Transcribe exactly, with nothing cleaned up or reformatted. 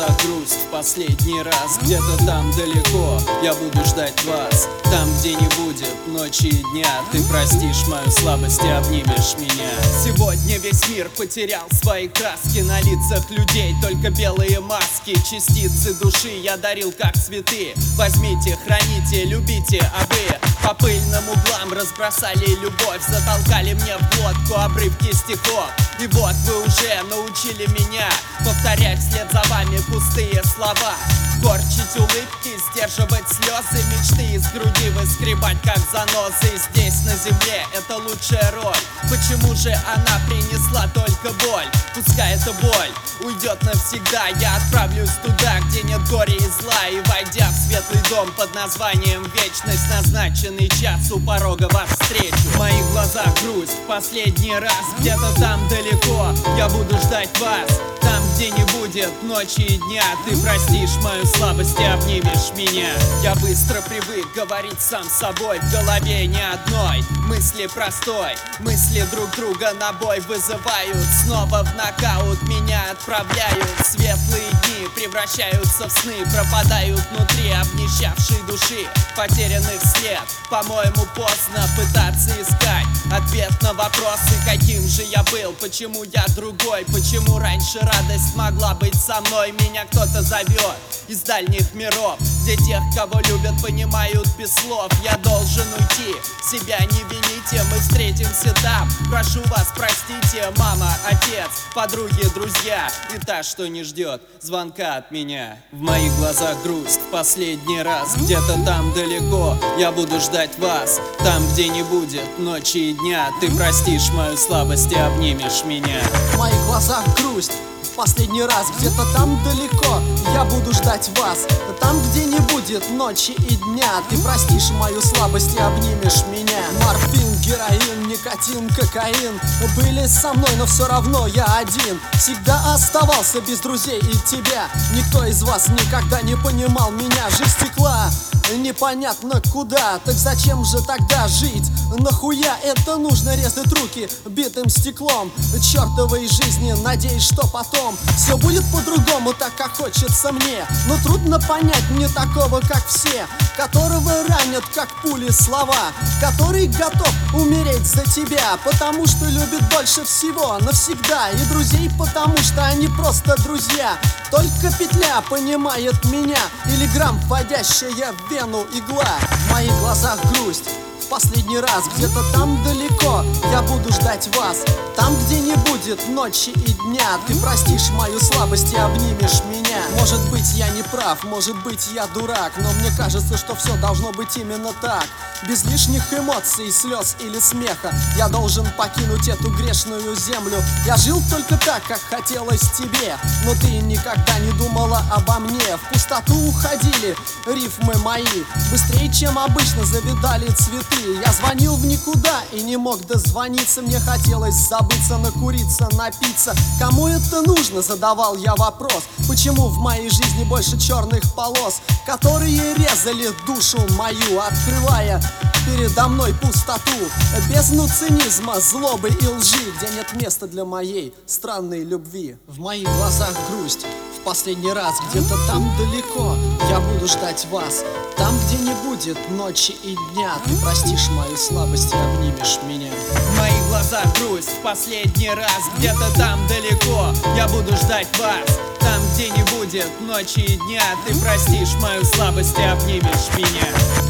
глазах грусть в последний раз. Где-то там далеко я буду ждать вас. Там, где не будет ночи и дня. Ты простишь мою слабость и обнимешь меня. Сегодня весь мир потерял свои краски. На лицах людей только белые маски. Частицы души я дарил как цветы. Возьмите, храните, любите, а вы по пыльным углам разбросали любовь. Затолкали мне в глотку обрывки стихов. И вот вы уже научили меня повторять вслед за вами пустые слова. Корчить улыбки, сдерживать слезы, мечты из груди выскребать как занозы. Здесь на земле это лучшая роль. Почему же она принесла только боль? Пускай эта боль уйдет навсегда. Я отправлюсь туда, где нет горя и зла. И войдя в светлый дом под названием вечность, назначенный час у порога вас встречу. В моих глазах грусть в последний раз. Где-то там далеко я буду ждать вас. Там, где не будет ночи и дня. Ты простишь мою слабость и обнимешь меня. Я быстро привык говорить сам с собой. В голове ни одной мысли простой. Мысли друг друга на бой вызывают. Снова в нокаут меня отправляют. Светлые дни превращаются в сны. Пропадают внутри обнищавшей души. Потерянных след. По-моему, поздно пытаться искать ответ на вопросы, каким же я был, почему я другой, почему раньше радость могла быть со мной. Меня кто-то зовет из дальних миров, где тех, кого любят, понимают без слов. Я должен уйти, себя не вините, мы встретимся там. Прошу вас, простите, мама, отец, подруги, друзья и та, что не ждет звонка от меня. В моих глазах грусть в последний раз. Где-то там далеко я буду ждать вас. Там, где не будет ночи и дня. Ты простишь мою слабость и обнимешь меня. В моих глазах грусть в последний раз. Где-то там далеко я буду ждать вас. Там, где не будет ночи и дня. Ты простишь мою слабость и обнимешь меня. Морфин, героин, никотин, кокаин были со мной, но все равно я один. Всегда оставался без друзей и тебя. Никто из вас никогда не понимал меня. Жизнь стекла непонятно куда. Так зачем же тогда жить? Нахуя это нужно резать руки битым стеклом чертовой жизни? Надеюсь, что потом все будет по-другому, так как хочется мне. Но трудно понять мне такого, как все, которого ранят как пули слова, который готов умереть за тебя, потому что любит больше всего навсегда. И друзей, потому что они просто друзья. Только петля понимает меня, или грамм, вводящая в вену игла. В моих глазах грусть в последний раз. Где-то там далеко я буду ждать вас. Там, где не будет ночи и дня. Ты простишь мою слабость и обнимешь меня. Может быть, я не прав, может быть, я дурак, но мне кажется, что все должно быть именно так. Без лишних эмоций, слез или смеха я должен покинуть эту грешную землю. Я жил только так, как хотелось тебе, но ты никогда не думала обо мне. В пустоту уходили рифмы мои быстрее, чем обычно завидали цветы. Я звонил в никуда и не мог дозвониться. Мне хотелось забыться, накуриться, напиться. Кому это нужно, задавал я вопрос. Почему в моей жизни больше черных полос, которые резали душу мою, открывая передо мной пустоту, бездну цинизма, злобы и лжи, где нет места для моей странной любви. В моих глазах грусть в последний раз. Где-то там далеко я буду ждать вас. Там, где не будет ночи и дня. Ты простишь мою слабость и обнимешь меня. В моих глазах грусть в последний раз. Где-то там далеко я буду ждать вас. Там, где не будет ночи и дня. Ты простишь мою слабость и обнимешь меня.